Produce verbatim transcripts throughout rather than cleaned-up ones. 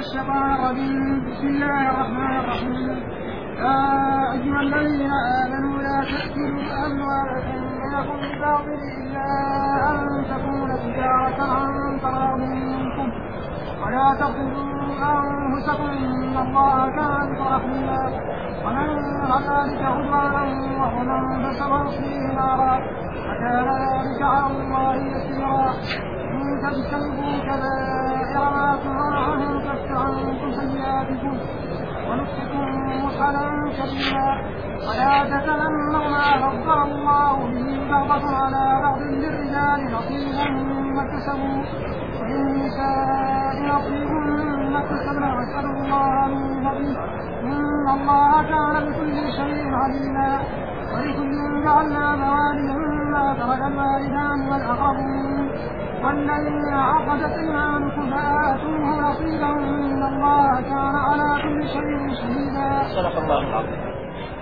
الشيطان الرجيم. بسم الله الرحمن الرحيم. يا أيها الذين آمنوا لا تأكلوا أموالكم بينكم بالباطل إلا أن تكون تجارة عن تراض منكم ولا تقتلوا أنفسكم إن الله كان بكم رحيما. ومن يفعل ذلك عدوانا وظلما فسوف نصليه نارا وكان ذلك على الله يسيرا. إن تجتنبوا كبائر ما تنهون عنه نكفر عنكم سيئاتكم ونسقكم مدخلا كريما. ولا تتمنوا ما فضل الله به بعضكم على بعض للرجال نصيب مما اكتسبوا وللنساء نصيب مما اكتسبن واسألوا الله من فضله إن الله كان بكل شيء عليما. ولكل جعلنا موالي مما ترك الوالدان والأقربون والذين عقدت أيمانكم فآتوهم نصيبهم إن الله كان على كل شيء شهيدا. صدق الله العظيم.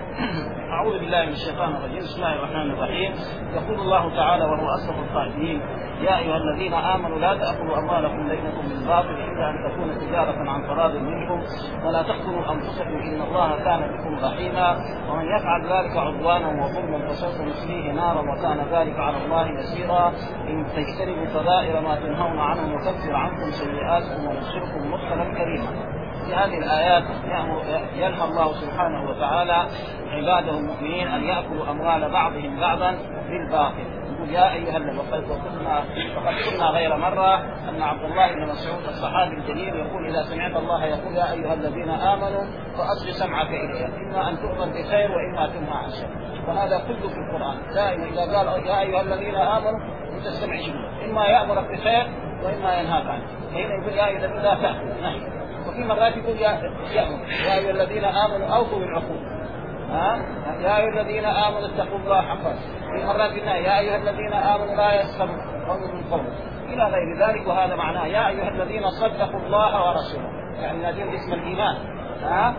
أعوذ بالله من الشيطان الرجيم. بسم الله الرحمن الرحيم. يقول الله تعالى وهو أصدق القائلين: يا أيها الذين آمنوا لا تأكلوا أموالكم بينكم بالباطل إلا أن تكون تجارة عن تراض منكم ولا تقتلوا أنفسكم إن الله كان بكم رحيما. ومن يفعل ذلك عدوانا وظلما فسوف نصليه نارا وكان ذلك على الله يسيرا. إن تجتنبوا كبائر ما تنهون عنه نكفر عنكم سيئاتكم وندخلكم مدخلا كريما. في هذه الآيات ينهى الله سبحانه وتعالى عباده المؤمنين أن يأكلوا أموال بعضهم بعضا بالباطل. يقول يا أيها الذين وقد قلنا غير مرة أن عبد الله بن مسعود الصحابي الجليل يقول إذا سمعت الله يقول يا أيها الذين آمنوا فأصغ سمعك إليه إما أن تؤمر بخير وإما تنهى عن شر. وهذا كله في القرآن دائما إذا قال يا أيها الذين آمنوا تستمع جملة إما يأمرك بخير وإما ينهاك عنه. هنا يقول يا أيها الذين لا تأكلوا نهي. وفي مرات يقول يا يا أيها الذين آمنوا أوفوا بالعقود. ها يا أيها الذين آمنوا اتقوا الله حقا. في مرات قلنا يا أيها الذين آمنوا لا يسخروا قوم من قوم إلى غير ذلك. وهذا معناه يا أيها الذين صدقوا الله ورسوله يعني نادين اسم الإيمان. ها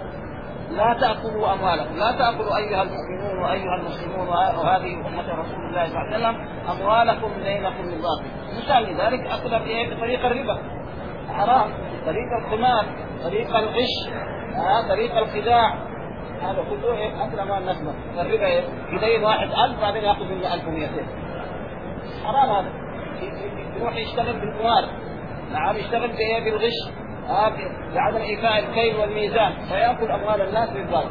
لا تأكلوا أموالكم لا تأكلوا أيها المؤمنون وأيها المسلمون وهذه أمة رسول الله صلى الله عليه وسلم أموالكم بينكم بالباطل. مثال ذلك أكل بطريق الربا حرام، طريق القمار، طريق الغش، آه، طريق الخداع، هذا كله إيه أكل أموال الناس. الربا إيه يدين واحد ألف بعدين يأخذ منه ألف ومئتين حرام. هذا يروح يشتغل بالقمار، نعم يشتغل بإيه بالغش، آه، بعدم إيفاء الكيل والميزان فيأكل أموال الناس بالباطل.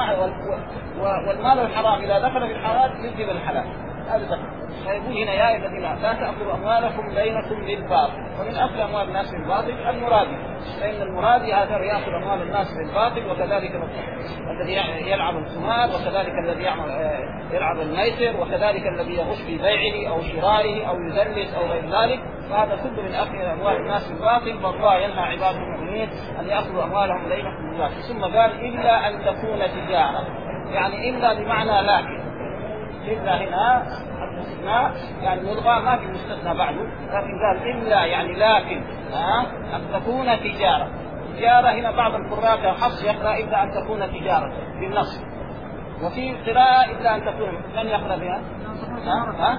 والمال الحرام إذا دخل في الحلال يجب الحلال. هذا دخل. فيقول هنا يا أيها الذين لا تأكلوا أموالكم بينكم بالباطل. ومن أكل أموال الناس بالباطل المرادي، فإن المرادي هذا يأكل أموال الناس بالباطل وكذلك الذي يلعب القمار وكذلك الذي يلعب الميسر وكذلك الذي يغش في بيعه أو شرائه أو يدلس أو غير ذلك. فهذا كله من أكل أموال الناس بالباطل. فالله ينهى عباد المؤمنين أن يأكلوا أموالهم بينكم بالباطل. ثم قال إلا أن تكون تجارة، يعني إلا بمعنى لكن. إلا هنا الاستثناء يعني ملغى ما في مستثنى بعده، لكن قال إلا يعني لكن ها أن تكون تجارة. تجارة هنا بعض القراء حفص يقرأ إلا أن تكون تجارة بالنص، وفي قراءة إلا أن تكون من يقرأ بها ها ها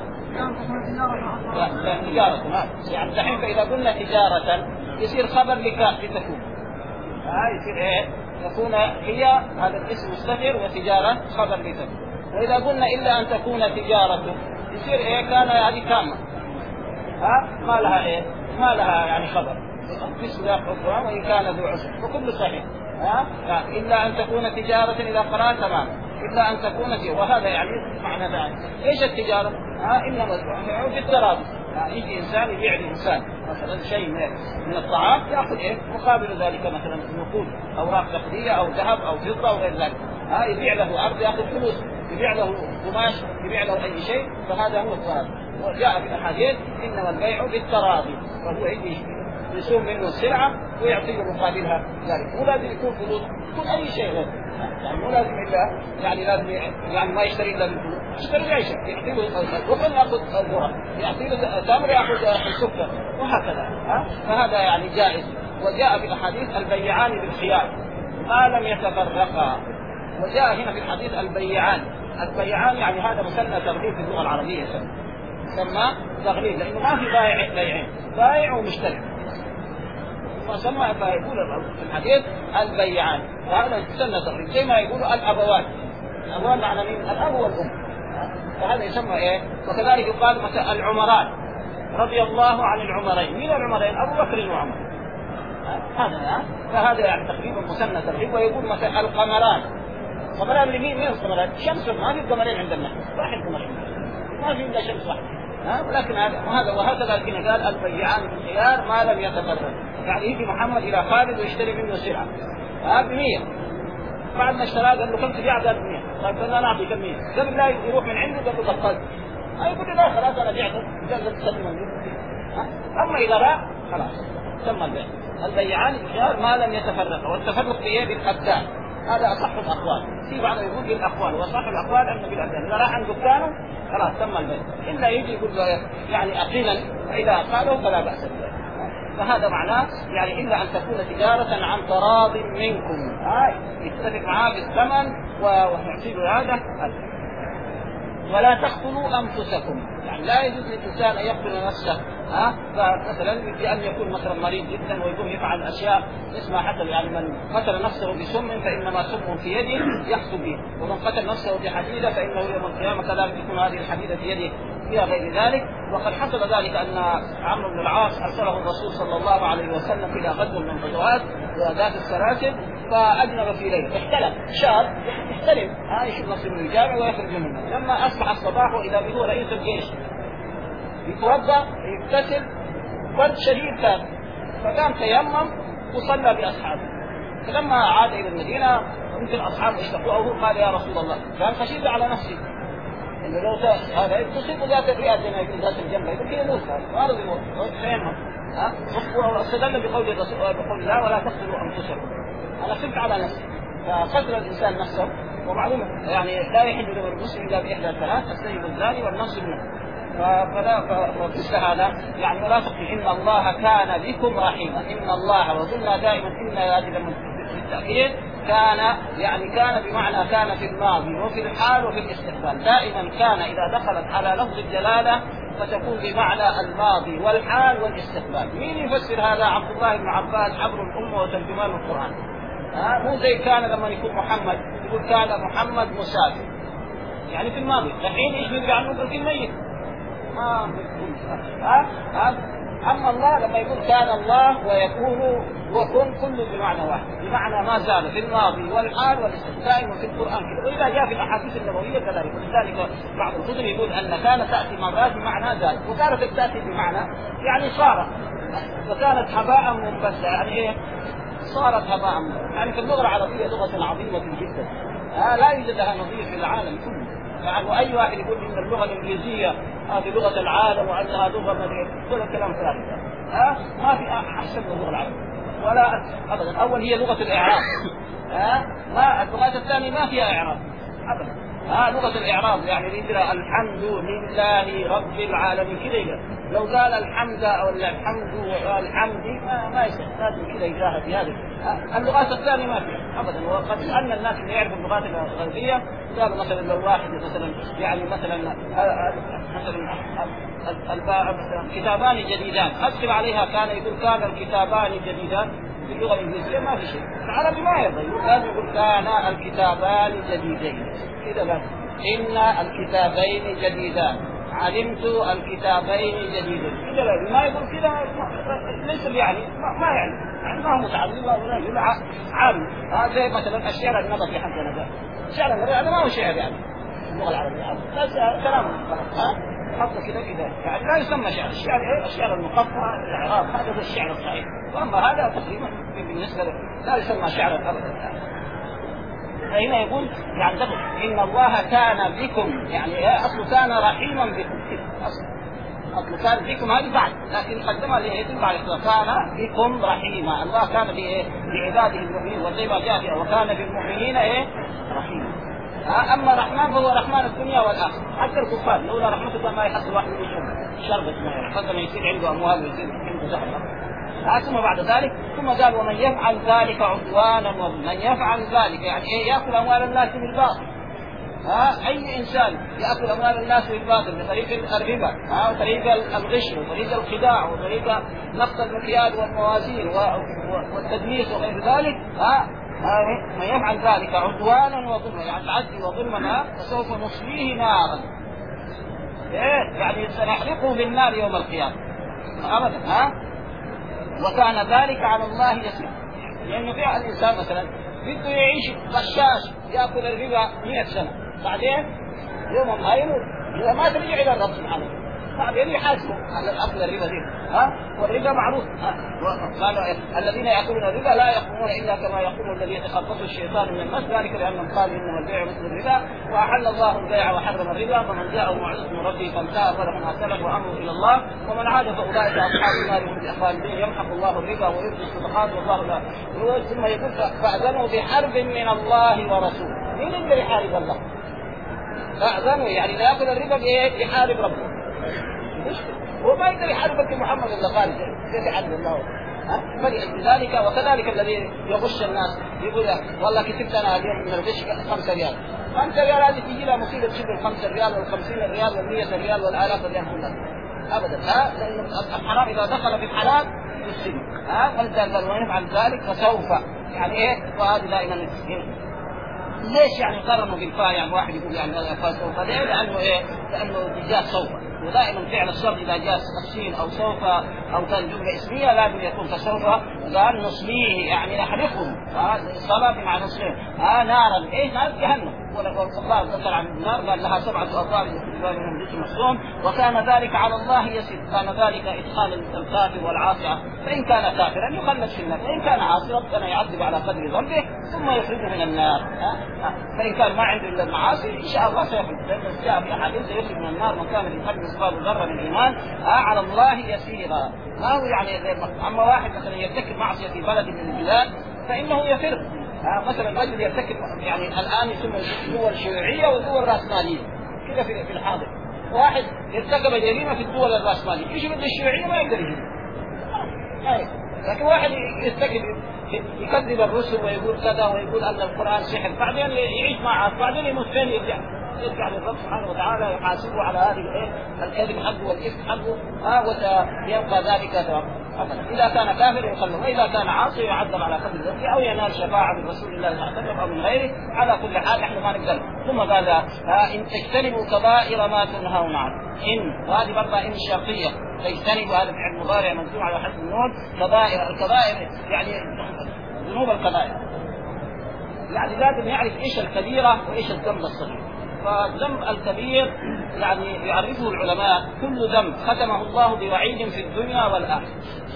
لا لا تجارة ما يعني دحين. فإذا قلنا تجارة يصير خبر لكاف لتكون، ها يصير إيه يكون هي هذا الاسم مستتر وتجارة خبر لتكون. وإذا قلنا إلا أن تكون تجارة يصير إيه كان هذه كامة، ها ما لها إيه ما لها يعني خبر بسم الله الرحمن وإن كان ذو عسر وكل صحيح. ها إلا أن تكون تجارة إذا قرأت تمام إلا أن تكون تجارة. وهذا يعني معنى ذلك إيش التجارة؟ ها إنما يعود التراضي، يعني يجي إنسان يبيع لإنسان مثلا شيء من الطعام يأخذ إيه مقابل ذلك مثلا نقود أوراق نقدية أو ذهب أو فضة أو غير ذلك. ها يبيع له أرض يأخذ فلوس، يبيع له قماش، يبيع له أي شيء. فهذا هو التراضي. وجاء في الحديث إنما البيع بالتراضي، فهو يجي يسوم منه السلعة ويعطيه مقابلها ذلك. مو لازم يكون فلوس، يكون أي شيء غير، يعني مو لازم إلا يعني لازم يعني ما يشتري إلا بالفلوس، يشتري أي شيء يعطيه الوطن يأخذ الذرة، يعطيه تمر يأخذ السكر وهكذا. ها فهذا يعني جائز. وجاء في الحديث البيعان بالخيار ما لم يتفرقا. وجاء هنا في الحديث البيعان، البيعان يعني هذا مثنى تغليب في اللغة العربية، سمى تغليب لأنه ما في بائع بيعين، بائع ومشتري. فسمى فيقول في الحديث البيعان، وهذا سنة تقريب زي ما يقولوا الأبوات. الأبوات معنى مين؟ الأب والأم، فهذا يسمى إيه. وكذلك يقال مثلا العمران رضي الله عن العمرين. مين العمرين؟ أبو بكر وعمر. هذا فهذا يعني تقريبا مسنة تقريبا. ويقول مثلا القمران. قمران لمين؟ مين القمران؟ شمس. ما في قمرين عندنا، واحد قمر ما في إلا شمس واحد. ها ولكن هذا وهكذا الكن قال البيعان بالخيار ما لم يتفرق. يعني يجي محمد إلى خالد ويشتري منه سلعة ها بمية، بعد ما اشتراه قال له كم تبيع؟ قال بمية. طيب أنا نعطي كم مية؟ قبل لا يروح من عنده قال له بطلت. يقول له لا خلاص أنا بعته. قال تسلم مني. أما إذا باع خلاص تم البيع. البيعان بالخيار ما لم يتفرق. والتفرق بإيه؟ بالأبدان. هذا أصح الأقوال. في بعض يقول بالأقوال، وصح الأقوال أنه بالأبدان. إذا راح عند دكانه خلاص تم البيع. إلا يجي يقول له يعني أقيلا، إذا قاله فلا بأس به. فهذا معناه يعني إلا أن تكون تجارة عن تراض منكم. هاي يتفق معاه بالثمن ونعطيه هذا. ولا تقتلوا أنفسكم، يعني لا يجوز للإنسان أن يقتل نفسه. ها فمثلا بأن يكون مثلا مريض جدا ويكون يفعل أشياء اسمها حتى يعني من قتل نفسه بسم فإنما سم في يده يحصل به، ومن قتل نفسه بحديدة فإنه يوم القيامة كذلك تكون هذه الحديدة في يده فيها غير ذلك. وقد حصل ذلك أن عمرو بن العاص أرسله الرسول صلى الله عليه وسلم إلى غزو من الغزوات وذات السلاسل، فأجنب في ليلة احتلم شاب يحتلم ها يشوف نفسه من الجامع ويخرج منه. لما أصبح الصباح وإذا به رئيس الجيش يتوضأ يغتسل برد شديد كان، فقام تيمم وصلى بأصحابه. فلما عاد إلى المدينة يمكن أصحابه اشتقوه قال يا رسول الله كان خشيت على نفسي إنه لو هذا تصيب ذات الرئة زي ما يقول ذات الجنب يمكن يموت هذا وارد يموت تيمم. ها واستدل بقول الرسول بقول الله ولا تقتلوا أنفسكم. أنا خفت على نفسي. فقتل الإنسان نفسه ومعلومة يعني لا يحل له المسلم إلا بإحدى الثلاث السيب الزاني والنفس بالنفس. فلا فمثل هذا يعني ولا تقتل. إن الله كان بكم رحيما. إن الله وقلنا دائما إن هذه بالتأكيد كان يعني كان بمعنى كان في الماضي وفي الحال وفي الاستقبال. دائما كان إذا دخلت على لفظ الجلالة فتكون بمعنى الماضي والحال والاستقبال. مين يفسر هذا؟ عبد الله بن عباس عبر الأمة وترجمان القرآن. ها مو زي كان لما يكون محمد يقول كان محمد مسافر يعني في الماضي. الحين ايش بيرجع عنه في الميت. ها ها ها اما الله لما يقول كان الله ويكون وكن كله بمعنى واحد، بمعنى ما زال في الماضي والحال والاستقبال وفي القرآن كده. وإذا جاء في الأحاديث النبوية كذلك. ولذلك بعض الكتب يقول أن كان تأتي مرات بمعنى ذلك وكانت تأتي بمعنى يعني صارت وكانت هباء منبثا. يعني ايه صارت هباء؟ يعني في اللغة العربية لغة عظيمة جدا آه لا يوجد لها نظير في العالم كله. يعني أي واحد يقول إن اللغة الإنجليزية هذه لغة العالم وأنها لغة من كل الكلام ثابت آه ما في أحسن من اللغة العربية ولا أبدا. أول هي لغة الإعراب آه ما اللغات الثانية ما فيها إعراب أبدا. آه لغة الإعراب يعني يقرأ الحمد لله رب العالمين كذا. لو قال الحمد أو الحمد والحمد ما ما يصير لازم كذا يجاهد في هذه اللغات الثانية ما فيها أبدا. وقد أن الناس اللي يعرفوا اللغات الغربية قالوا مثلا لو واحد مثلا يعني مثلا مثلا كتابان جديدان أدخل عليها كان يقول كان الكتابان جديدان في اللغة الإنجليزية ما في شيء. العربي ما يرضى يقول لازم يقول كان الكتابان جديدين كذا لازم. إن الكتابين جديدان علمت الكتابين جديدين كذا لازم. ما يقول كذا ليس يعني ما, ما يعني يعني ما هو متعلم ولا يقول عام. هذا زي مثلا الشعر النبطي حقنا ده. الشعر النبطي هذا ما هو شعر يعني اللغة العربية بس كلام ها حط كذا كذا يعني لا يسمى شعر. الشعر ايه؟ الشعر المقطع الاعراب هذا هو الشعر الصحيح. واما هذا تقريبا بالنسبه له لا يسمى شعرا ابدا. فهنا يقول يعني دخل ان الله كان بكم يعني اصل كان رحيما بكم اصل اصل كان بكم هذه بعد لكن قدمها ليه بعد كان بكم رحيما. الله كان بعباده المؤمنين وزي ما جاء فيها وكان بالمؤمنين ايه رحيما. أما الرحمن فهو رحمن الدنيا والآخرة. حتى الكفار لولا رحمة الله ما يحصل واحد منهم شربت ما حتى ما يصير عنده أموال ويصير عنده زهر. ثم بعد ذلك ثم قال ومن يفعل ذلك عدوانا ومن يفعل ذلك يعني إيه يأكل أموال الناس بالباطل ها أي إنسان يأكل أموال الناس بالباطل بطريق الربا ها وطريق الغش وطريق الخداع وطريق نقص المكيال والموازين والتدليس وغير ذلك ها من يفعل ذلك عدوانا وظلما يعني العدل وظلما فسوف نصليه نارا إيه يعني سنحرقه بالنار يوم القيامة أبدا ها وكان ذلك على الله يسير لأنه في الإنسان مثلا بده يعيش غشاش يأكل الربا مئة سنة بعدين يوم ما يموت إذا ما ترجع إلى الرب سبحانه بعدين يحاسبوا على الأكل الربا دي ها والربا معروف قالوا الذين يأكلون الربا لا يقومون إلا كما يقوم الذي يتخبطه الشيطان من المس ذلك لأنهم قالوا إنما البيع مثل الربا وأحل الله البيع وحرم الربا فمن جاءه موعظة من ربه فانتهى فله ما سلف وأمره إلى الله ومن عاد فأولئك أصحاب النار هم الخالدين يمحق الله الربا ويربي الصدقات والله لا ثم يقول فأذنوا بحرب من الله ورسوله مين يقدر يحارب الله؟ فأذنوا يعني لا يأكل الربا يحارب ربه هو ما يقدر يحاربك محمد الا خالد كيف يحارب الله فلذلك وكذلك الذي يغش الناس يقول والله كتبت انا اليوم من الغش خمسة ريال خمسة ريال هذه تجي لها مصيبه تشبه الخمسة ريال والخمسين ريال والمية ريال والالاف ريال كلها ابدا ها لان الحرام اذا دخل في الحلال يسلم ها فلذلك وان يفعل ذلك فسوف يعني ايه وهذه دائما ليش يعني قرنوا بالفاء يعني واحد يقول يعني هذا سوف ليه؟ لانه ايه؟ لانه جاء سوف ودائما فعل الشرط اذا جاء السين او سوف او كان جمله اسميه لازم يكون فسوف قال نصليه يعني نحرقه الصلاه مع نصليه ها نارا ايه نار جهنم والله ذكر عن النار قال لها سبعه ابواب لكل منهم جسم مصوم وكان ذلك على الله يسير كان ذلك ادخال الكافر والعاصي فان كان كافرا يخلد في النار وان كان عاصيا ربنا يعذب على قدر ذنبه ثم يخرجه من النار ها؟ ها؟ فان كان ما عنده الا المعاصي ان شاء الله سيخرج لان جاء في احاديث يخرج من النار من كان في قلبه مثقال ذره من ايمان على الله يسيرا ما هو يعني اما واحد مثلا يرتكب معصيه في بلد من البلاد فانه يفر آه مثلا رجل يرتكب يعني الان يسمى الدول الشيوعيه والدول الراسماليه كذا في في الحاضر واحد يرتكب جريمه في الدول الراسماليه يجي من الشيوعيه ما يقدر يجي آه. لكن واحد يرتكب يكذب الرسل ويقول كذا ويقول ان القران سحر بعدين يعيش معه بعدين يموت فين يرجع يرجع للرب سبحانه وتعالى يحاسبه على هذه الايه الكذب حقه والاثم حقه ها ويبقى ذلك ثواب إذا كان كافر يخلص وإذا كان عاصي يعذب على قدر ذنبه أو ينال شفاعة من رسول الله صلى الله عليه وسلم أو من غيره على كل حال نحن ما نقدر ثم قال إن تجتنبوا كبائر ما تنهون عنه إن وهذه برضه إن شرطية تجتنبوا هذا فعل مضارع منصوب على حذف النون كبائر الكبائر يعني ذنوب الكبائر يعني لازم يعرف إيش الكبيرة وإيش الذنب الصغير فالذنب الكبير يعني يعرفه العلماء كل ذنب ختمه الله بوعيد في الدنيا والآخرة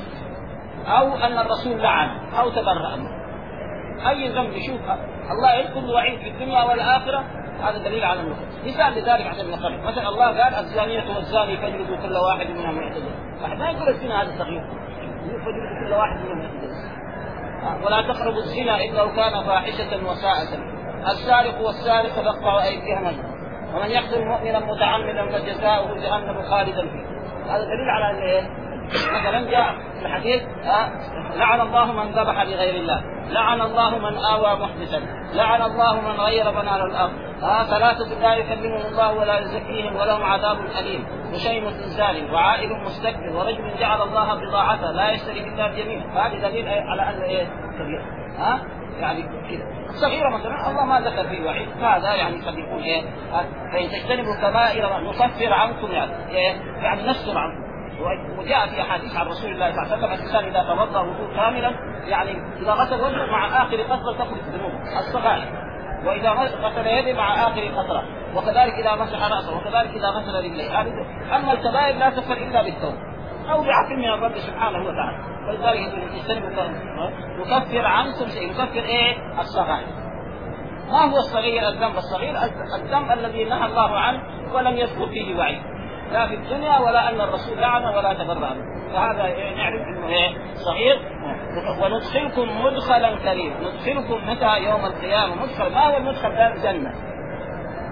أو أن الرسول لعن أو تبرأ منه أي ذنب يشوفها الله يذكر وعيد في الدنيا والآخرة هذا دليل على النقص مثال لذلك عشان نقرب مثلا الله قال الزانية والزاني فاجلدوا كل واحد منهم مئة جلدة واحد ما يقول الزنا هذا صغير فاجلدوا كل واحد منهم مئة جلدة ولا تقربوا الزنا إلا لو كان فاحشة وساءة السارق والسارق فاقطعوا أيديهما ومن يقتل مؤمنا متعمدا فجزاؤه جهنم خالدا فيه هذا دليل على ان ايه مثلا جاء في الحديث آه لعن الله من ذبح لغير الله لعن الله من آوى محدثا لعن الله من غير منار الأرض آه ثلاثة لا يكلمهم الله ولا يزكيهم ولهم عذاب أليم وشيم زاني وعائل مستكبر ورجل جعل الله بضاعته لا يشتري إلا بيمينه هذا دليل على أن ايه كبير ها يعني كذا صغيرة مثلا الله ما ذكر فيه وعيد هذا يعني قد يكون ايه فإن تجتنبوا كبائر نكفر عنكم يعني إيه؟ يعني نستر عنكم وجاء في احاديث عن رسول الله صلى الله عليه وسلم الانسان اذا توضا وضوء كاملا يعني اذا غسل وجهه مع اخر قطره تخرج ذنوبه الصغائر واذا غسل يده مع اخر قطره وكذلك اذا مسح راسه وكذلك اذا غسل رجليه اما الكبائر لا تغفر الا بالتوبه او بعفو من الرب سبحانه وتعالى ولذلك يقول تجتنبوا نكفر عنكم شيء نكفر ايه الصغائر ما هو الصغير الذنب الصغير الذنب الذي نهى الله عنه ولم يذكر فيه وعيد لا في الدنيا ولا أن الرسول لعن ولا تبرأ فهذا نعرف أنه إيه صغير وندخلكم مدخلا كريم ندخلكم متى يوم القيامة مدخل ما هو المدخل ده الجنة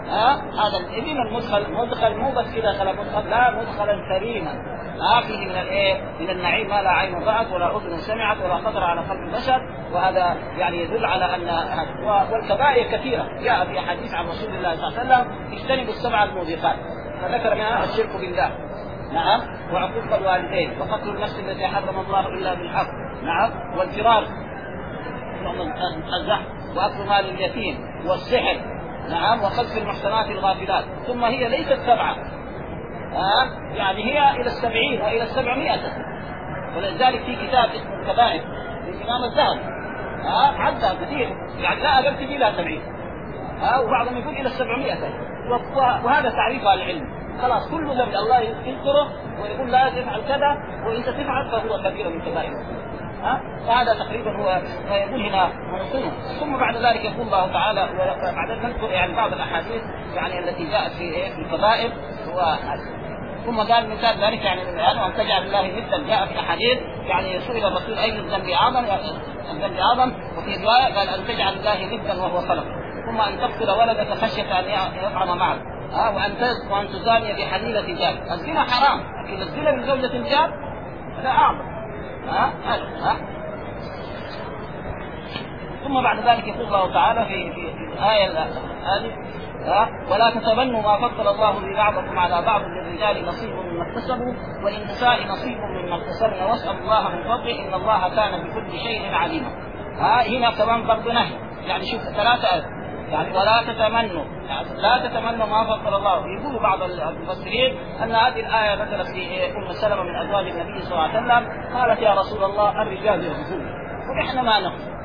ها هذا الابن المدخل مدخل مو بس كذا خلا مدخل، لا مدخلا كريما ها فيه من الايه من النعيم ما لا عين رأت ولا اذن سمعت ولا خطر على قلب البشر. وهذا يعني يدل على ان والكبائر كثيره جاء في حديث عن رسول الله صلى الله عليه وسلم اجتنبوا السبع الموبقات، فذكر منها الشرك بالله، نعم، وعقوق الوالدين، وقتل النفس التي حرم الله الا بالحق، نعم، والفرار الزحف، واكل مال اليتيم، والسحر، نعم، وقذف المحصنات الغافلات. ثم هي ليست سبعه، آه يعني هي الى السبعين والى السبعمائة، ولذلك في كتاب اسمه الكبائر للامام الذهبي آه عدها كثير، يعني لا اقل تجي لها سبعين آه وبعضهم يقول الى السبعمائة. وهذا تعريفها العلم، خلاص كل ذنب الله يذكره ويقول لا تفعل كذا، وانت تفعل فهو كبير من كبائر. ها فهذا تقريبا هو ما يقول هنا منصوص. ثم بعد ذلك يقول الله تعالى، وبعدين نذكر يعني بعض الاحاديث يعني التي جاءت في في الكبائر. ثم قال مثال ذلك يعني الان ان تجعل الله ندا، جاء في احاديث يعني سئل الرسول اي الذنب اعظم، الذنب اعظم، وفي روايه قال ان تجعل الله ندا وهو خلق، ثم ان تقتل ولدك خشيه ان يطعم معك، ها وان وان تزاني بحليله جار. الزنا حرام، لكن الزنا من زوجه الجار هذا اعظم. ها ها ثم بعد ذلك يقول الله تعالى في في, في الآية هذه ولا تتمنوا ما فضل الله ببعضكم على بعض، للرجال نصيب مما اكتسبوا وللنساء نصيب مما اكتسبن واسألوا الله من فضله إن الله كان بكل شيء عليما. ها هنا كمان برضه نهي، يعني شوف ثلاثة آيات يعني ولا تتمنوا، يعني لا تتمنوا ما فضل الله. يقول بعض المفسرين أن هذه الآية نزلت في أم سلمة من أزواج النبي صلى الله عليه وسلم، قالت يا رسول الله الرجال يغزون ونحن ما نغزو،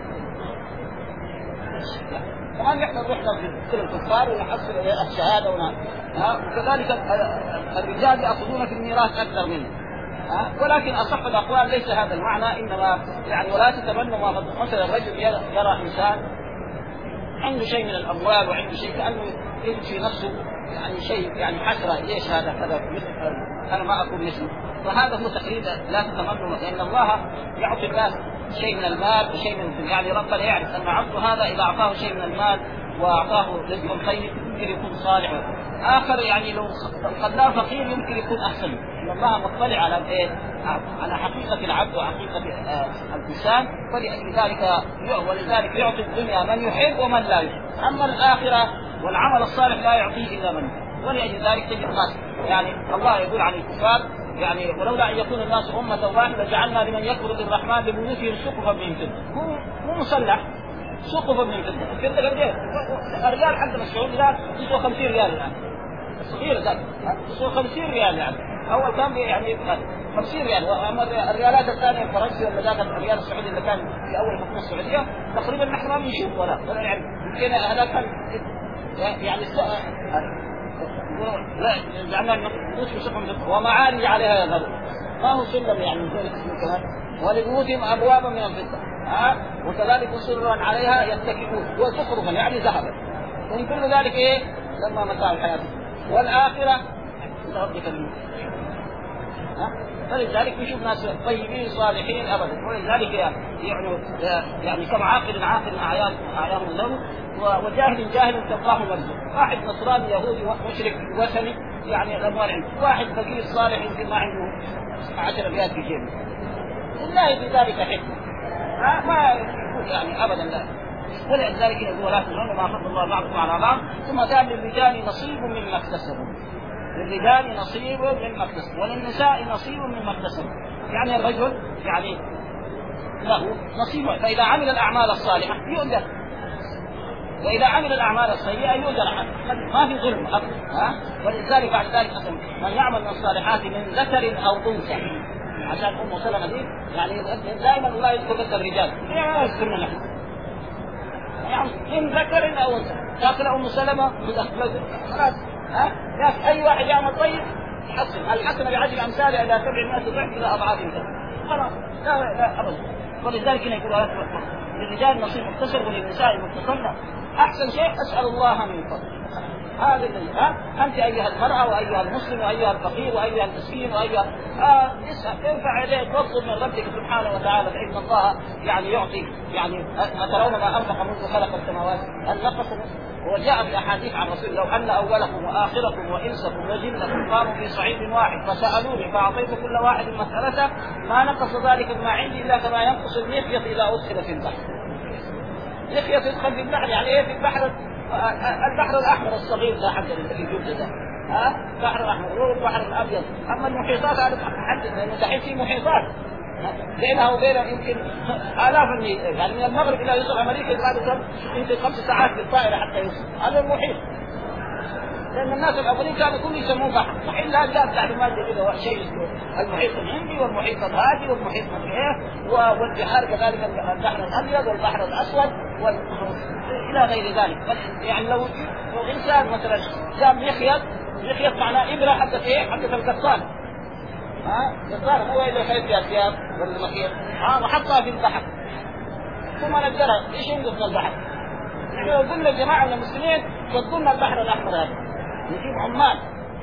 كمان نحن رحنا في كل الكفار ونحصل الشهادة ونحن. وكذلك الرجال يأخذون في الميراث أكثر منه، ولكن أصح الأقوال ليس هذا المعنى، إنما يعني ولا تتمنوا ما فضل. مثلا الرجل يرى إنسان عنده شيء من الأموال وعنده شيء كأنه يجد في نفسه يعني شيء يعني حسرة، ليش هذا كذا مثل أنا ما أكون مثله، فهذا هو تقريبا لا تتمنوا، لأن الله يعطي الناس شيء من المال وشيء من الدنيا. يعني ربنا يعرف أن عبده هذا إذا أعطاه شيء من المال وأعطاه رزق خير يمكن يكون صالح، آخر يعني لو خلاه فقير يمكن يكون أحسن. إن الله مطلع على إيه؟ على حقيقة العبد وحقيقة الإنسان، ولذلك ولذلك يعطي الدنيا من يحب ومن لا يحب، أما الآخرة والعمل الصالح لا يعطيه إلا من يحب. ولأجل ذلك تجد الناس يعني الله يقول عن الكفار يعني ولولا أن يكون الناس أمة واحدة لجعلنا لمن يكفر بالرحمن لبيوتهم سقفا من فضة. هو مو مسلح، سقفا من فضة. الفضة قد إيه؟ الريال عندنا السعودي الآن يسوى خمسين ريال الآن، صغير ذاك يسوى خمسين ريال يعني. أول كان يعني خمسين ريال، وأما الريالات الثانية الفرنسي ولا ذاك الريال السعودي اللي كان في أول الحكومة السعودية تقريبا نحن ما بنشوف ولا ولا يعني يمكن هذا كان يعني لا جعلنا نقوش بسقف ومعارج عليها يظهر، ما هو سلم يعني من ذلك كمان، ولبيوتهم أبوابا من الفضة ها وكذلك سرا عليها يتكئون وزخرفا يعني ذهبا، ومن كل ذلك إيه لما متاع الحياة والآخرة ربك الموت. فلذلك نشوف ناس طيبين صالحين ابدا، ولذلك يعني يعني كم عاقل عاقل اعيان اعيان له وجاهل جاهل تلقاه مرزوق. واحد نصراني يهودي مشرك وثني يعني الاموال عنده، واحد فقير صالح يمكن ما عنده عشر ابيات في جيبه، والله في ذلك حكمه ما يعني ابدا لا. ولذلك يقول لا تظنوا ما فضل الله بعضكم على بعض. ثم قال للرجال نصيب مما اكتسبوا، للرجال نصيب مما اكتسبوا وللنساء نصيب مما اكتسبوا. يعني الرجل يعني له نصيب، فإذا عمل الأعمال الصالحة يؤجر، وإذا عمل الأعمال السيئة يؤجر عنه، ما في ظلم ها. ولذلك بعد ذلك أصلا من يعمل من الصالحات من ذكر أو أنثى، عشان أم سلمة دي يعني دائما الله يذكر بس الرجال ما يذكرنا نحن يعني من ذكر أو أنثى. لكن أم سلمة خلاص ها لكن أي واحد يعمل طيب يحصل الحسنة بعشر أمثالها إلى سبعمائة ضعف إلى أضعاف كثيرة خلاص لا لا أبدا. ولذلك يقول للرجال نصيب مكتسب وللنساء مكتسبن. أحسن شيء أسأل الله من فضله، هذا الذي ها انت ايها المراه وايها المسلم وايها الفقير وايها المسكين وايها آه اسال ارفع يديك واطلب من ربك سبحانه وتعالى، فان الله يعني يعطي. يعني اترون ما انفق منذ خلق السماوات ان نقص. وجاء في احاديث عن رسول لو ان اولكم واخركم وانسكم وجنكم قاموا في صعيد واحد فسالوني فاعطيت كل واحد مسالته ما نقص ذلك ما عندي الا كما ينقص المخيط اذا ادخل في البحر. مخيط يدخل في البحر يعني ايه؟ في البحر البحر الاحمر الصغير لا حد في جدة ها البحر الاحمر والبحر الابيض. اما المحيطات على حد لانه دحين في محيطات بينها وبينها يمكن آلاف الميل، يعني من المغرب إلى يوصل أمريكا بعد يمكن خمس ساعات بالطائرة حتى يوصل. هذا المحيط. لأن الناس الأولين كانوا كل يسموه بحر، الحين لا جاء تعليمات كذا شيء المحيط الهندي والمحيط الهادي والمحيط ما إيه والبحار كذلك البحر الأبيض والبحر الأسود وال... إلى غير ذلك. يعني لو لو إنسان مثلا جاب مخيط مخيط معناه إبرة حتى إيه حتى القطان ها الظاهر هو إذا خيط في أثياب ولا مخيط ها وحطها في البحر ثم نجرها إيش ينقص من البحر؟ يعني لو قلنا الجماعة من المسلمين قدمنا البحر الأحمر هذا نجيب عمال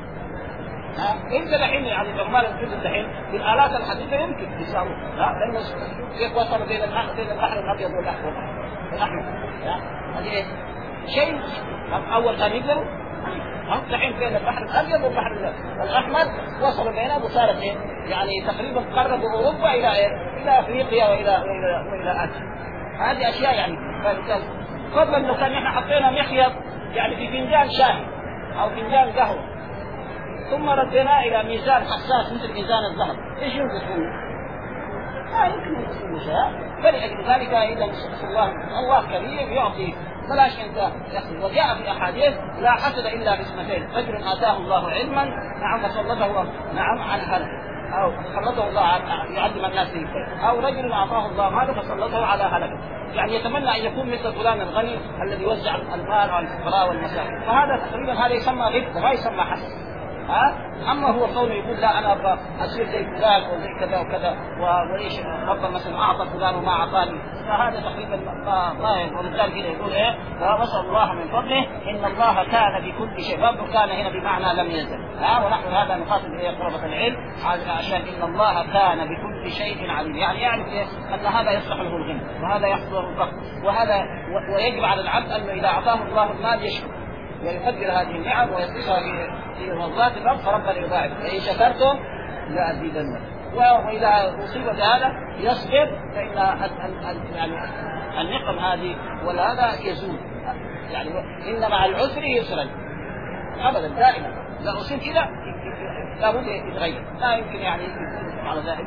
ها انت الحين يعني العمال الموجود الحين بالآلات الحديثة يمكن يساوي ها لأنه كيف وصل بين البحر بين البحر الأبيض والأحمر الأحمر ها هذه إيه شيء أول كان يقدروا الحين بين البحر الأبيض والبحر الأحمر وصلوا بينهم وصارت إيه يعني تقريبا قربوا أوروبا إلى إيه إلى أفريقيا وإلى وإلى وإلى آسيا. هذه أشياء يعني فضلا لو كان إحنا حطينا مخيط يعني في فنجان شاي أو فنجان قهوة ثم رديناه إلى ميزان حساس مثل ميزان الذهب إيش ينقص منه؟ لا يمكن ينقص منه شيء. فلأجل ذلك إذا الله الله كريم يعطي بلاش انت يحصل. وجاء في احاديث لا حسد الا باثنتين رجل اتاه الله علما نعم فسلطه نعم عن هلك او سلطه الله يعلم الناس فيه او رجل اعطاه الله ماله فسلطه على هلك. يعني يتمنى ان يكون مثل فلان الغني الذي يوزع المال على الفقراء والمساكين. فهذا تقريبا هذا يسمى غبطه ما يسمى حسد. ها اما هو كونه يقول لا انا ابغى اصير زي فلان وزي كذا وكذا وليش ربنا مثلا اعطى فلان وما اعطاني فهذا تقريبا ما ما ولذلك كذا يقول ايه فنسال الله من فضله ان الله كان بكل شيء. برضه كان هنا بمعنى لم يزل ها ونحن هذا نقاطب اليه طلبه العلم عشان ان الله كان بكل شيء عليم. يعني يعرف إيه؟ ان هذا يصلح له الغنى وهذا يحصل له الفقر وهذا ويجب على العبد انه اذا اعطاه الله المال يشكر ويقدر هذه النعم ويصرفها في في مرضات الرب فربنا يضاعف. فإن شكرتم لأزيدنكم وإذا أصيب بهذا يصبر فإن يعني النقم هذه وهذا يزول. يعني إن مع العسر يسرا أبدا دائما لا أصيب كذا لابد يتغير لا يمكن يعني على ذلك.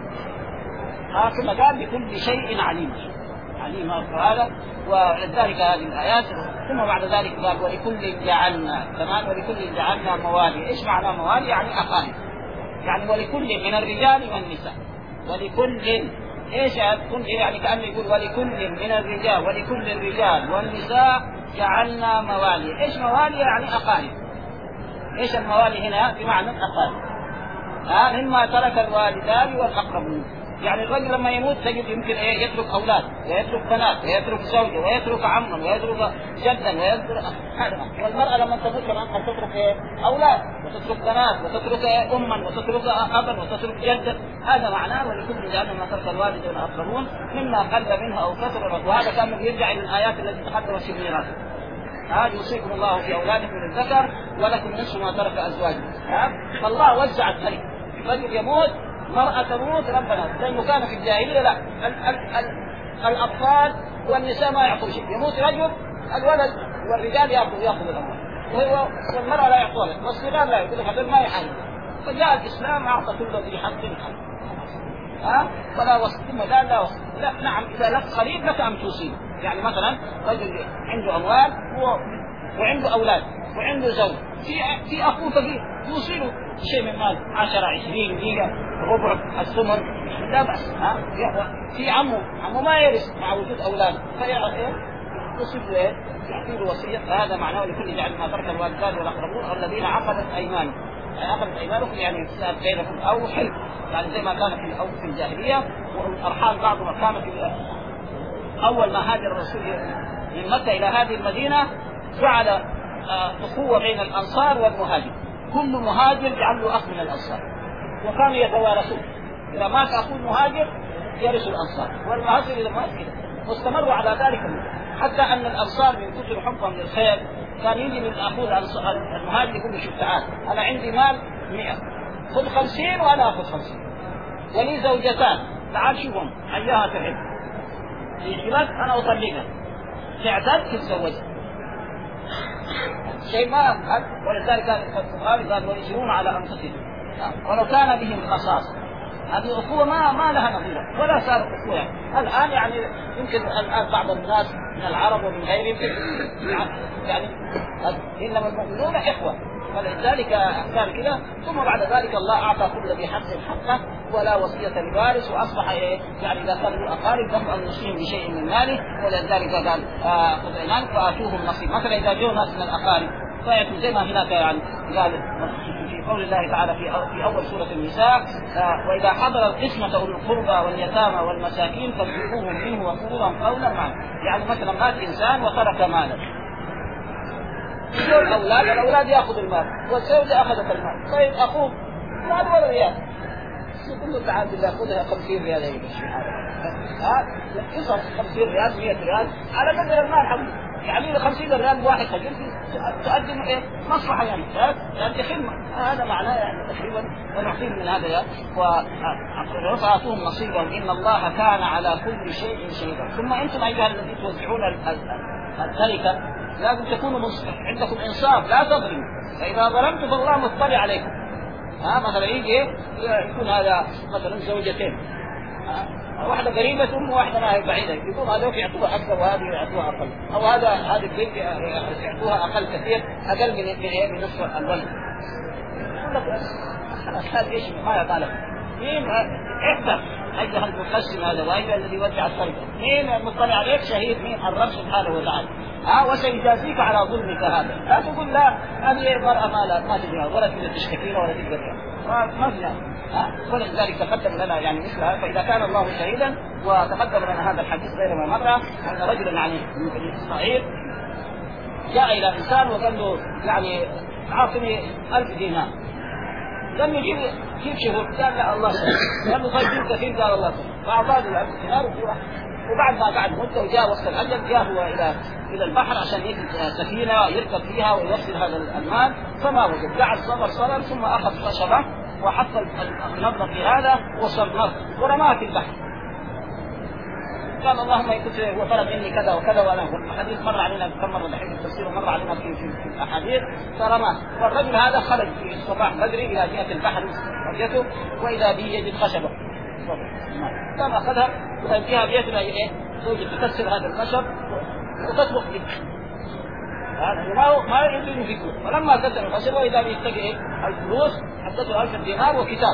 كما قال بكل شيء عليم عليم هذا ولذلك هذه الآيات. ثم بعد ذلك قال ولكل جعلنا كمان ولكل جعلنا موالي. ايش معنى موالي؟ يعني اقارب. يعني ولكل من الرجال والنساء ولكل ايش كل يعني كأنه يقول ولكل من الرجال ولكل الرجال والنساء جعلنا موالي. ايش موالي؟ يعني اقارب. ايش الموالي هنا؟ بمعنى اقارب ها مما ترك الوالدان والاقربون. يعني الرجل لما يموت تجد يمكن ايه يترك اولاد ويترك بنات ويترك زوجه ويترك عما ويترك جدا ويترك هذا. والمراه لما تموت كمان قد تترك ايه اولاد وتترك بنات وتترك ايه اما وتترك ابا وتترك جدا. هذا معناه ولكل جعلنا ما ترك الوالد والاقربون مما قل منها او كثر. وهذا كان يرجع الى الايات التي تقدمت في الميراث. هذا يوصيكم الله في اولادكم للذكر ولكم نصف ما ترك ازواجكم. فالله وزع التركه. الرجل يموت مرأة تموت ربنا لأنه كان في الجاهلية لا ال ال ال الأطفال والنساء ما يعطوا شيء. يموت رجل الولد والرجال يأخذ يأخذ الأموال والمرأة لا يعطونها والصغار لا يقول هذا ما يحل. فجاء الإسلام أعطى كل ذي حق حق ها فلا وسط ثم لا لا وسط لا. نعم إذا لك قريب لك أن توصيه. يعني مثلا رجل عنده أموال وعنده أولاد وعنده زوج في في أخوه فقير يوصله شيء من مال عشرة عشرين مية ربع الثمن لا بأس. ها في عمه عمه ما يرث مع وجود أولاد فيعرف إيه يوصل له إيه يعطيه وصية. فهذا معناه لكل جعل ما ترك الوالدان والأقربون الذين عقدت أيمانهم. يعني عقدت أيمانهم يعني ساب بينكم أو حلف يعني زي ما كان في الأول في الجاهلية. والأرحام بعضها كانت في أول ما هاجر الرسول من مكة إلى هذه المدينة جعل أخوة بين الأنصار والمهاجر، كل مهاجر جعل له أخ من الأنصار، وكانوا يتوارثون، إذا مات أخو المهاجر يرث الأنصار، والمهاجر إذا مات كده، واستمروا على ذلك. حتى أن الأنصار من كثر حبهم للخير كان يجي من أخو المهاجر يقول له شوف تعال أنا عندي مال مئة، خذ خمسين وأنا أخذ خمسين، ولي زوجتان تعال شوفهم أيها تحب، يجيبك أنا أطلقها، تعتد تتزوجها، شيء ما. ولذلك قال قال ويجرون على أنفسهم ولو كان بهم خصاص. هذه الأخوة ما ما لها نظير ولا صار أخوة يعني. الآن يعني يمكن الآن بعض الناس من العرب ومن غيرهم يعني إنما المؤمنون إخوة، فلذلك كان كذا. ثم بعد ذلك الله أعطى كل ذي حق حقه ولا وصية لوارث، وأصبح إيه يعني إذا كانوا الأقارب دفع المسلم بشيء من ماله، ولذلك قال خذ فآتوهم نصيب. مثلا إذا جاءوا ناس من الأقارب فيأتوا زي ما هناك يعني قال في قول الله تعالى في في أول سورة النساء وإذا حضر القسمة أولو القربى واليتامى والمساكين فارزقوهم منه وقولوا لهم قولا معروفا. يعني مثلا مات إنسان وترك مالا، يقول الأولاد الأولاد يأخذ المال والزوجة أخذت المال، طيب أخوه مال ولا ريال يقول له تعال بالله خذها خمسين ريال يا بشي ها يصرف خمسين ريال مئة ريال على قدر المال حقه، يعني خمسين ريال واحد خجل تقدم ايه مصلحه يعني يعني خدمه. هذا معناه يعني تقريبا ونعطيهم من هذا يعني ورفعتهم نصيبهم ان الله كان على كل شيء شهيدا. ثم انتم ايها الذين توزعون التركه لازم تكونوا منصفين، عندكم انصاف لا تظلموا، فاذا ظلمتم فالله مطلع عليكم. ها مثلا يجي يكون هذا مثلا زوجتين واحدة قريبة ثم واحدة ما هي بعيدة، يقول هذول يعطوها حقها وهذه يعطوها أقل، أو هذا هذه البنت يعطوها أقل كثير أقل من من من نصف الولد. يقول لك هذا إيش ما يطالب مين احذر أيها المقسم هذا وأيها الذي وزع السرقة، مين المطلع عليك شهيد مين الرب سبحانه وتعالى. ها وسيجازيك على ظلمك هذا. لا تقول لا هذه المرأة ما لا ما تجيها ولا تقدر تشتكيها ولا تقدر ما فيها. ولذلك تقدم لنا يعني مثل هذا. فإذا كان الله شهيدا وتقدم لنا هذا الحديث غير ما مر أن رجلا يعني من بني إسرائيل جاء إلى إنسان وقال له يعني أعطني ألف دينار، لم يجيب كيف شهور قال لا الله شهيد، قال له طيب كثير قال الله شهيد، فأعطاه الألف دينار وراح. وبعد ما بعد مدة وجاء وقت الأجل جاء هو إلى إلى البحر عشان يجد سفينة يركب فيها ويوصل هذا المال، فما وجد، قعد صبر صبر ثم أخذ خشبة وحط المبلغ في هذا وصرناه ورماه في البحر. قال اللهم إن كنت هو طلب مني كذا وكذا وأنا الحديث مر علينا كم مرة الحين التفسير مر علينا في في الأحاديث فرماه. والرجل هذا خرج في الصباح بدري إلى جهة البحر وجهته وإذا به يجد خشبة قام أخذها وفيها بيته إيه زوجة تكسر هذا الخشب وتطبخ به. ما ما يدري في فلوس، ولما كسر الخشب وإذا بيستجي إيه الفلوس حدثه ألف دينار وكتاب.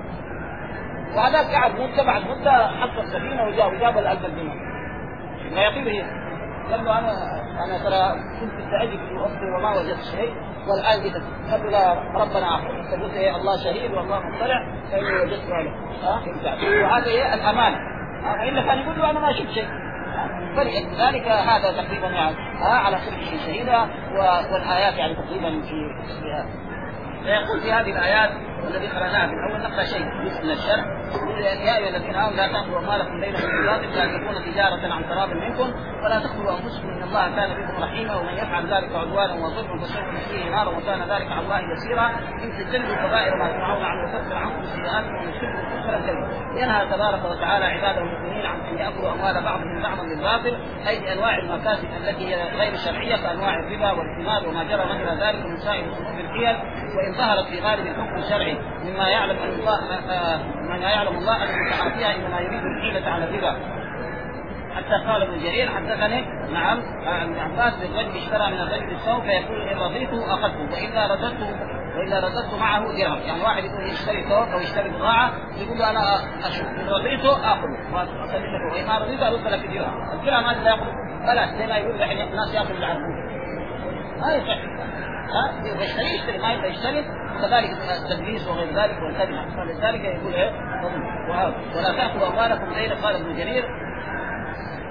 وهذا قعد مدة بعد مدة حط السفينة وجاب وجاب الألف دينار. ما يقول هي قال له أنا أنا ترى كنت سأجد في أختي وما وجدت شيء والآن جئت. قال له لا ربنا عفو قلت إيه الله شهيد والله مطلع فإني وجدت ماله. وهذا إيه الأمانة. إلا كان يقول له أنا ما شفت شيء. فلذلك هذا تقريبا يعني على كل شيء شهيدا. والآيات يعني تقريبا في فيها فيقول في هذه الآيات والذي قرأناها من أول نقرأ شيء من الشرح يا أيها الذين آمنوا لا تأكلوا أموالكم بينكم بالباطل لا تكون تجارة عن تراض منكم ولا تقتلوا أنفسكم إن الله كان بكم رحيما ومن يفعل ذلك عدوانا وظلما فسوف نصليه نارا وكان ذلك على الله يسيرا إن تجتنبوا كبائر ما تنهون عنه وتكفر عنكم سيئاتكم ويدخلكم مدخلا كريما. ينهى تبارك وتعالى عباده المؤمنين عن أن يأكلوا أموال بعضهم بعضا بالباطل أي بأنواع المكاسب التي هي غير شرعية كأنواع الربا والائتمان وما جرى مثل ذلك من سائر ذنوب الحيل وإن ظهرت في غالب الحكم الشرعي مما يعلم أن الله مما يعلم الله أن المتعاطيها إنما يريد الحيلة على الربا. حتى قال ابن جرير حدثني نعم ابن عباس الرجل اشترى من الرجل الثوب فيقول إن رضيته أخذته وإلا رددته وإلا رددت معه درهم. يعني واحد يقول يشتري ثوب أو يشتري بضاعة يقول له أنا أشوف إن رضيته أخذه وأسلمه وإن ما رضيته أرد لك درهم. الدرهم هذا لا يأخذ بلاش زي ما يقول الحين الناس يأخذوا العربون ما يصح. ها يشتري يشتري ما يبغى يشتري كذلك التدليس وغير ذلك والكذب. فلذلك يقول ايه ولا تأكلوا أموالكم بين قال ابن جرير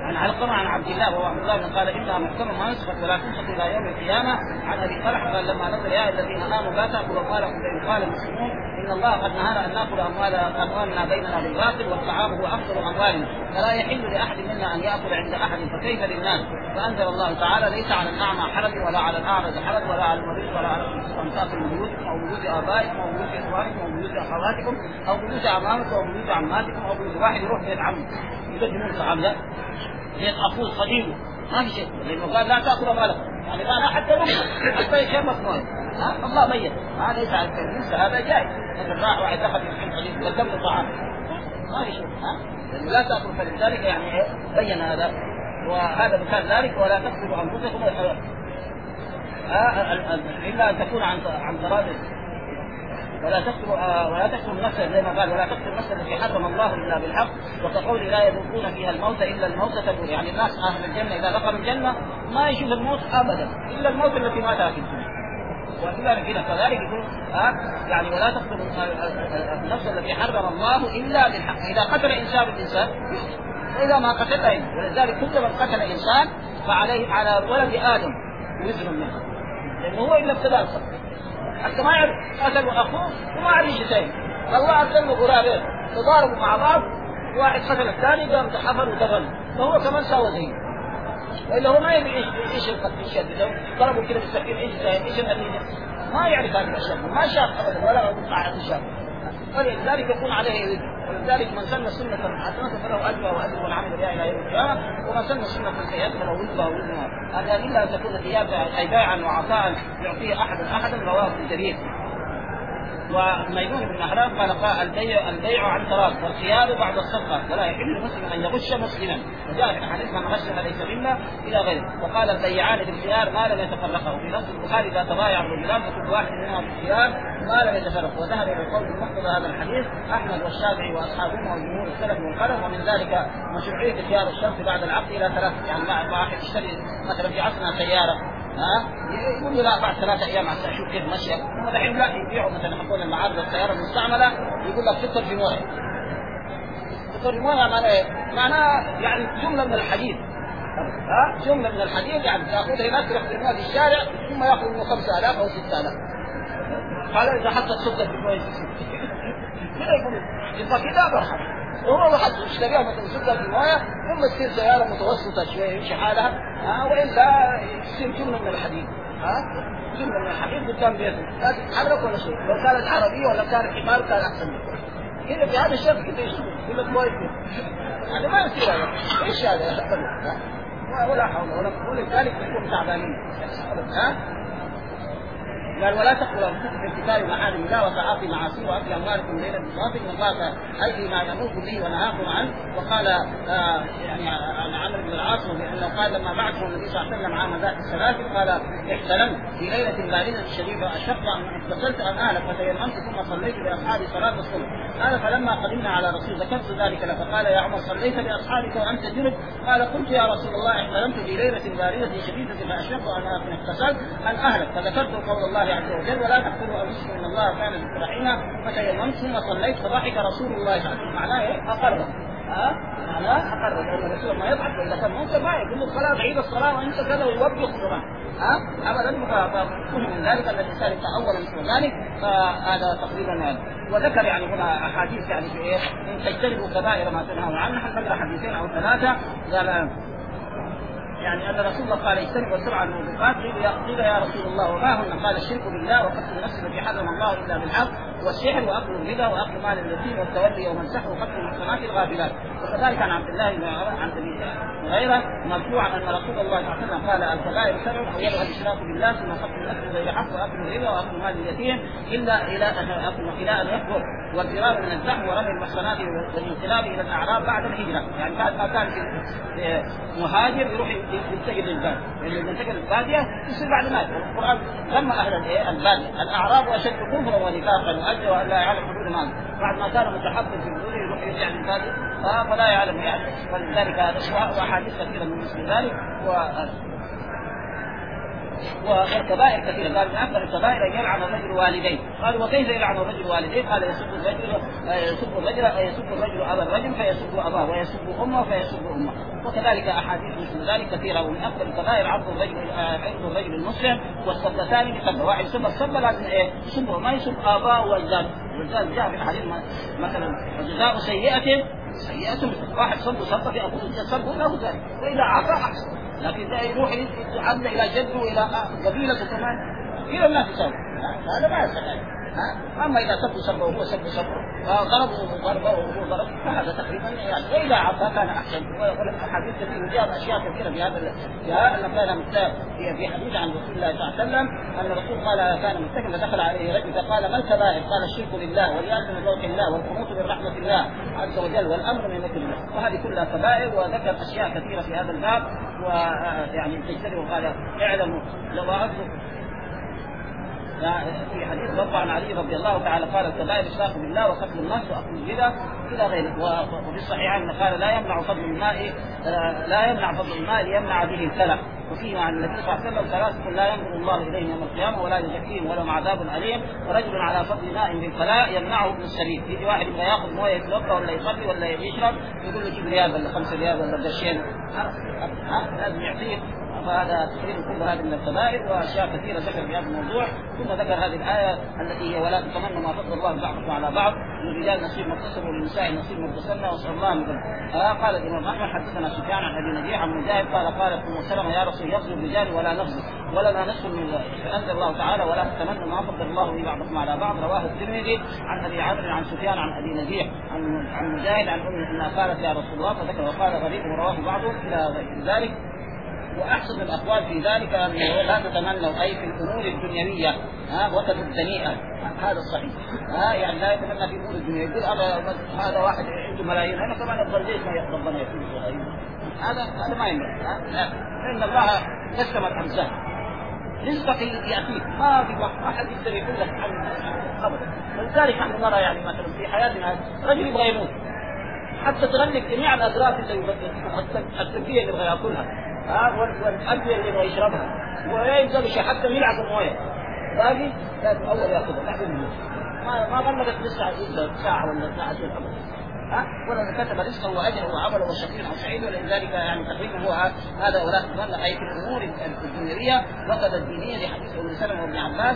عن علقمة عن عبد الله وهو عبد الله بن قال إنها محكمة ما نسخت ولا تنسخ إلى يوم القيامة. عن أبي طلحة قال لما نزل يا الذين آمنوا لا تأكلوا أموالكم بين قال المسلمون إن الله قد نهانا أن نأكل أموال أموالنا بيننا بالباطل والطعام هو أفضل أموالنا فلا يحل لأحد منا أن يأكل عند أحد فكيف للناس. فأنزل الله تعالى ليس على الأعمى حرج ولا على الأعرج حرج ولا على المريض ولا على أن تأكلوا من بيوتكم أو بيوت آبائكم أو بيوت إخوانكم أو بيوت أخواتكم أو بيوت أعمامكم أو بيوت عماتكم أو بيوت واحد يروح بيت عمه يقدمون طعام لا بيت أخوه صديقه ما في شيء لأنه قال لا تأكل مالكم يعني لا حتى لهم حتى يشم مصنوعي ها الله ميت هذا ليس على الكنيسة هذا جائز مثل راح واحد دخل يحب حديث قدم له طعام ما في شيء ها لأنه لا تأكل فلذلك يعني بين هذا وهذا مثال ذلك. ولا تقتلوا أنفسكم إلا أن تكون عن عن تراض ولا تقتلوا ولا تقتلوا النفس زي ما قال ولا تقتلوا النفس التي حرم الله إلا بالحق وكقول لا يذوقون فيها الموت إلا الموت تدور يعني الناس أهل الجنة إذا دخلوا الجنة ما يشوف الموت أبدا إلا الموت التي ماتها في الدنيا. وكذلك هنا كذلك يقول ها يعني ولا تقتلوا النفس التي حرم الله إلا بالحق. إذا قتل إنسان الإنسان وإذا ما قتل ولذلك كل من قتل إنسان فعليه على ولد آدم وزر منه لأنه هو إلا ابتداء القتل حتى ما يعرف قتل أخوه وما عرف شيء الله أرسل له غرابين تضاربوا مع بعض واحد قتل الثاني قام تحفر ودفن فهو كمان سوى زيه وإلا هو ما يدري إيش القتل إيش الدم ضربوا كده بالسكين إيش إيش النتيجة ما يعرف هذه الأشياء ما شاف أبدا ولا قاعد يشاف ولذلك يكون عليه وزر. ولذلك من سن سنة حسنة فله أجر وأجر والعمل بها إلى يوم القيامة ومن سن سنة سيئة فله وزرها ووزرها. هذا إلا أن تكون ثيابا أي بيعا وعطاء يعطيه أحد أحدا رواه الجرير. وميمون بن حرام قال البيع البيع عن تراض والخيار بعد الصدقه ولا يحل لمسلم ان يغش مسلما وجاء في حديث من غش فليس منا الى غيره. وقال البيعان بالخيار ما لم يتفرقا وفي نص البخاري اذا تبايع الرجلان فكل واحد منهما بالخيار ما لم يتفرق. وذهب الى القول بمقتضى هذا الحديث احمد والشافعي واصحابهما وجمهور السلف والخلف. ومن ذلك مشروعيه خيار الشخص بعد العقد الى ثلاثه يعني مع واحد يشتري مثلا في عصرنا سياره ها يقول له لا بعد ثلاثة أيام عشان أشوف كيف ماشية. هم الحين لا يبيعوا مثلا حقول المعارض السيارة المستعملة يقول لك ستة جنيه ستة جنيه معناه إيه؟ معناه يعني جملة من الحديد ها جملة من الحديد يعني تأخذها هناك تروح في الشارع ثم يأخذ منه خمسة آلاف أو ستة آلاف. قال إذا حطت ستة جنيه كذا يقول يبقى كذا برحب وهو واحد يشتريها مثلا ستة جنيه ثم تصير سيارة متوسطة شوية يمشي حالها ها وإلا يصير جملة من الحديد ها جملة من الحديد قدام بيته لا تتحرك ولا شيء. لو كانت عربية ولا كانت حمار كان أحسن كذا في هذا الشخص كذا يشتغل يقول لك كويس هذا ما يصير هذا إيش هذا ولا حول ولا قوة ولذلك يكون تعبانين ها. قال ولا تقبلوا انفسكم في ارتكاب محارم الله وتعاطي معاصيه واكل اموالكم ليلا بالباطل ان الله اي ما يامركم به ونهاكم عنه. وقال آه يعني عن عمرو بن العاص بانه قال لما بعثه النبي صلى الله عليه وسلم عام ذات السلاسل قال احتلمت في ليله باردة شديده اشق ان اغتسلت ان اهلك فتيممت ثم صليت باصحابي صلاه الصبح. قال فلما قدمنا على رسول ذكرت ذلك له فقال يا عمر صليت باصحابك وانت جنب؟ قال قلت يا رسول الله احتلمت في ليله باردة شديده فاشق ان اغتسلت ان اهلك فذكرت قول الله عز وجل ولا تقتلوا انفسكم ان الله كان بكم رحيما فتيممت ثم صليت فضحك رسول الله صلى الله عليه وسلم. معناه ايه؟ اقر ها معناه اقر لان الرسول ما يضحك واذا كان منكر ما يقول له الصلاه بعيد الصلاه وانت كذا ويوبخ طبعا ها ابدا. فكل من ذلك ان الانسان يتاول مثل ذلك فهذا تقريبا هذا. وذكر يعني هنا احاديث يعني في ايه ان تجتنبوا كبائر ما تنهون عنه. نحن نقرا حديثين او ثلاثه قال يعني أن رسول الله قال اجتنبوا السبع الموبقات. قيل يا رسول الله وما هن؟ قال الشرك بالله وقتل النفس التي حرم الله إلا بالحق والسحر وأكل الربا وأكل مال اليتيم والتولي يوم السحر وقتل المحصنات الغافلات. وكذلك عن عبد الله بن عن غيره مرفوعا أن رسول الله صلى الله عليه وسلم قال الكبائر سبع أولها الإشراك بالله ثم قتل النفس بغير حق وأكل الربا وأكل مال اليتيم إلا إلى إلى أن يكبر والفرار من الزحف ورمي المحصنات والانقلاب إلى الأعراب بعد الهجرة. يعني بعد ما كان في مهاجر يروح ينتقل للبادية لأنه ينتقل للبادية يصير بعد مات. القرآن لما أهل البادية الأعراب أشد كفرا ونفاقا وأجروا أن لا يعلم حدود مال بعد ما كان متحفظ في الحدود يروح يرجع للبادية فلا يعلم يعني. ولذلك هذا وأحاديث كثيرة من مثل ذلك. و والكبائر كثيرة. قال من أكبر الكبائر أن يلعن الرجل والديه. قال وكيف يلعن الرجل والديه؟ قال يسب الرجل يسب الرجل يسب الرجل أبا الرجل فيسب أباه، ويسب أمه فيسب أمه، وكذلك أحاديث مثل ذلك كثيرة. ومن أكبر الكبائر عرض الرجل عرض الرجل المسلم والسبتان بسبه. واحد يسب السبه لازم إيه يسبه، ما يسب آباء وأجداد. ولذلك جاء في الحديث مثلا جزاء سيئة سيئة، واحد سب سب في أبوه سبه له ذلك، وإذا أعطاه أحسن. لكن إذا يروح يتعدى إلى جده وإلى قبيلته كمان كذا الناس يسوي، هذا ما يستحق. أما إذا سب سبه وهو سب سبه ضربه ضربه وهو ضرب فهذا تقريبا يعني، وإذا عطاه كان أحسن. ويقول الحديث كثير وجاء أشياء كثيرة في هذا جاء أن كان في في حديث عن رسول الله صلى الله عليه وسلم أن الرسول قال كان متكئا فدخل عليه رجل فقال ما الكبائر؟ قال الشرك لله واليأس من روح الله والقنوط من رحمة الله عز وجل والأمر من مكر الله. وهذه كلها كبائر، وذكر أشياء كثيرة في هذا الباب. ويعني تجتنبوا قال اعلموا لو أردت في حديث رفع عن علي رضي الله تعالى قال الكبائر الشرك بالله وقتل النفس واكل الربا الى غيره. وفي الصحيحين قال لا يمنع فضل الماء لا يمنع فضل الماء ليمنع به الكلى. وفيه عن النبي صلى الله عليه وسلم ثلاثة لا ينظر الله اليهم يوم القيامه ولا يزكيهم ولهم عذاب اليم، ورجل على فضل ماء بالفلاء يمنعه ابن السبيل. يجي واحد يبغى ياخذ مويه يتوضا ولا يصلي ولا يشرب يقول له جيب ريال ولا خمسة ريال ولا قرشين، لازم يعطيه. فهذا تقريبا كل هذه من الكبائر واشياء كثيره ذكر في هذا الموضوع. ثم ذكر هذه الايه التي هي ولا تتمنوا ما فضل الله بعضكم على بعض، للرجال نصيب مقتسم وللنساء نصيب مقتسم واسال الله من فضله. آه قال الامام احمد حدثنا سفيان عن ابي نجيح عن مجاهد قال قال ام سلمة يا رسول يغزو الرجال ولا نغزو ولنا نصف من فانزل الله تعالى ولا تتمنوا ما فضل الله به بعضكم على بعض. رواه الترمذي عن ابي عمرو عن سفيان عن ابي نجيح عن عن مجاهد عن ام انها قالت يا رسول الله فذكر وقال غريب ورواه بعضهم الى غير ذلك. واحسن الاقوال في ذلك ان لا تتمنوا اي في الامور الدنيويه ها وكذا الدنيئه، هذا الصحيح. ها يعني لا يتمنى في الامور الدنيويه يقول هذا واحد عنده ملايين انا كمان افضل ليش ما ربنا يكون ملايين، هذا هذا ما ينبغي. لا ان الله قسم الارزاق رزقك ياتيك ما في واحد يقدر يقول لك عن ابدا. ولذلك نحن نرى يعني مثلا في حياتنا رجل يبغى يموت حتى تغلق جميع الاغراض اللي التنفيه اللي يبغى ياكلها ها والأدوية اللي يبغى يشربها وينزل شيء حتى يلعب المويه باقي لازم أول يأخذها لازم ما ما غلقت لسه ساعة ولا ساعتين أبدا ها ولا كتب رزقه وأجره وعمله وشقي أو سعيد. ولذلك يعني تقريبا هو هذا ولا تتمنى أي في الأمور الدنيوية وقد الدينية لحديث أم سلمة وابن عباس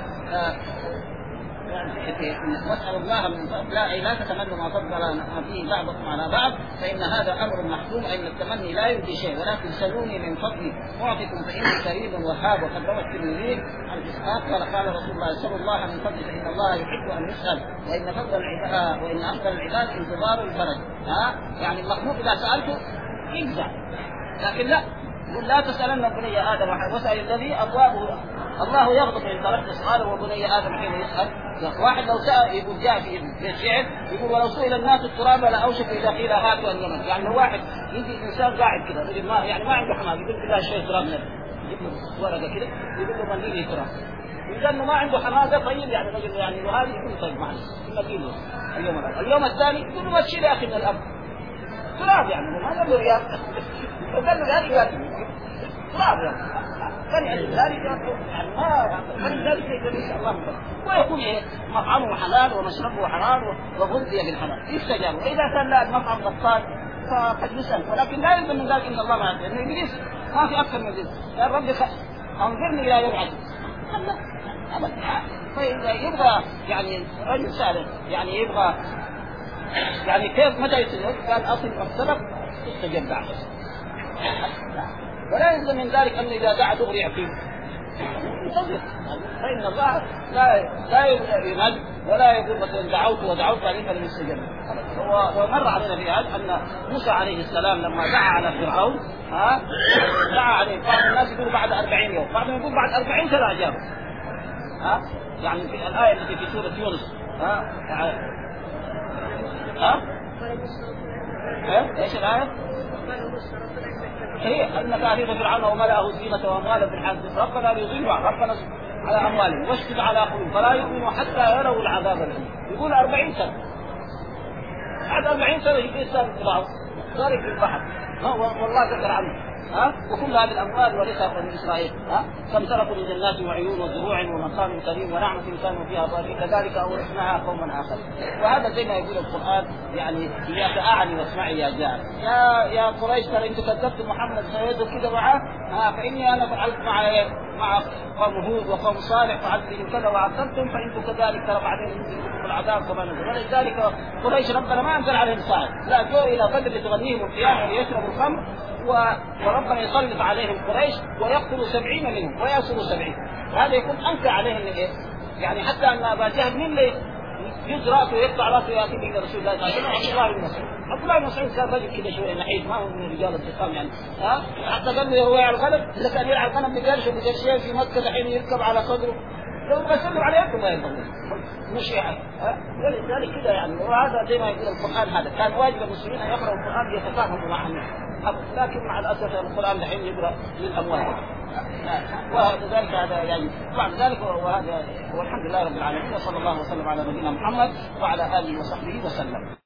نسأل الله من فضل لا, لا تتمنوا ما فضل فيه بعضكم على بعض فإن هذا أمر محتوم أن التمني لا يؤدي شيء ولكن سلوني من فضلي أعطيكم فإني كريم وهاب. وقد روى الترمذي عن إسحاق قال قال رسول الله صلى الله عليه وسلم من فضل فإن الله يحب أن يسأل وإن فضل العباد وإن أفضل العباد انتظار الفرج. ها يعني المخلوق إذا سألته يجزع لكن لا يقول لا تسألن بني آدم واسأل الذي أبوابه الله يغضب إن تركت سؤاله وبني آدم حين يسأل. واحد لو سأل يقول جاء في الشعر يقول ولو سئل الناس التراب لاوشك اذا قيل هاتوا اليمن. يعني لو واحد يجي انسان قاعد كذا يقول ما يعني ما عنده حمام يقول بالله شيء تراب يجيب له ورقه كذا يقول له منديل تراب يقول انه ما عنده حمام طيب يعني رجل يعني وهذه يقول طيب معلش منديل اليوم اليوم الثاني يقول له ما تشيل يا اخي من الارض تراب يعني ما عنده رياض فقال له هذه قاتل تراب يعني فلذلك يعني ما فلذلك يقول إن شاء الله ويكون مطعمه حلال ومشربه حلال وغذي بالحلال يستجاب. وإذا كان لا المطعم بطال فقد يسأل ولكن لا يلزم من ذلك إن الله ما يعطي لأنه إبليس ما في أكثر من ذلك يا رب أنظرني إلى يوم عدل أبدا. فإذا يبغى يعني رجل سأل يعني يبغى يعني كيف متى يستجاب قال أصل السبب يستجاب بعد ولا يلزم من ذلك أن إذا دعا دغري يعطيه انتظر فإن الله لا لا يمد ولا يقول مثلا دعوت ودعوت بعدين فلم يستجب. ومر علينا في هذا أن موسى عليه السلام لما دعا على فرعون ها دعا عليه بعض الناس يقول بعد أربعين يوم بعضهم يقول بعد أربعين سنة أجاب ها يعني في الآية التي في سورة يونس ها ها ايش الآية؟ هي أن تعريف فرعون وملأه زينة وأموالا في الحياة ربنا ليضلوا ربنا على أموالهم واشتد على قلوبهم فلا يؤمنوا حتى يروا العذاب الأليم. يقول أربعين سنة بعد أربعين سنة يجي إنسان فرعون ذلك في البحر والله ذكر عنه ها وكل هذه الاموال ورثها بني اسرائيل ها كم تركوا من جنات وعيون وزروع ومقام كريم ونعمه كانوا فيها ظالمين كذلك اورثناها قوما اخر. وهذا زي ما يقول القران يعني اياك اعني واسمعي يا جار يا يا قريش ترى انتم كذبتم محمد سيده كذا معه ها فاني انا فعلت مع مع قوم هود وقوم صالح فعلت بهم كذا وعذبتم فانتم كذلك ترى بعدين ينزل بكم العذاب كما نزل. ولذلك قريش ربنا ما انزل عليهم صاعد لا جو الى بدر لتغنيهم القيامه ليشربوا الخمر وربنا يسلط عليهم قريش ويقتلوا سبعين منهم ويأسروا سبعين. وهذا يكون أنكى عليهم من إيه؟ يعني حتى أن أبا جهل من اللي يجز رأسه ويقطع رأسه يأتي إلى رسول الله صلى الله عليه وسلم عبد الله بن مسعود. عبد الله بن مسعود كان رجل كذا شوية نحيف ما هو من رجال الانتقام يعني ها حتى قال له هو على الغنم إذا كان يلعب الغنم بقرش وبقرشين في مكة الحين يركب على صدره لو بسلم عليه يأكل ما يضمن مش يعني ها ولذلك كذا يعني. وهذا زي ما يقول القرآن هذا كان واجب المسلمين أن يقرأوا القرآن يتفاهموا معه لكن مع الأسف القرآن الحين يقرأ للأموال وهذا ذلك هذا يعني بعد ذلك وهذا والحمد لله رب العالمين وصلى الله وسلم على نبينا محمد وعلى آله وصحبه وسلم.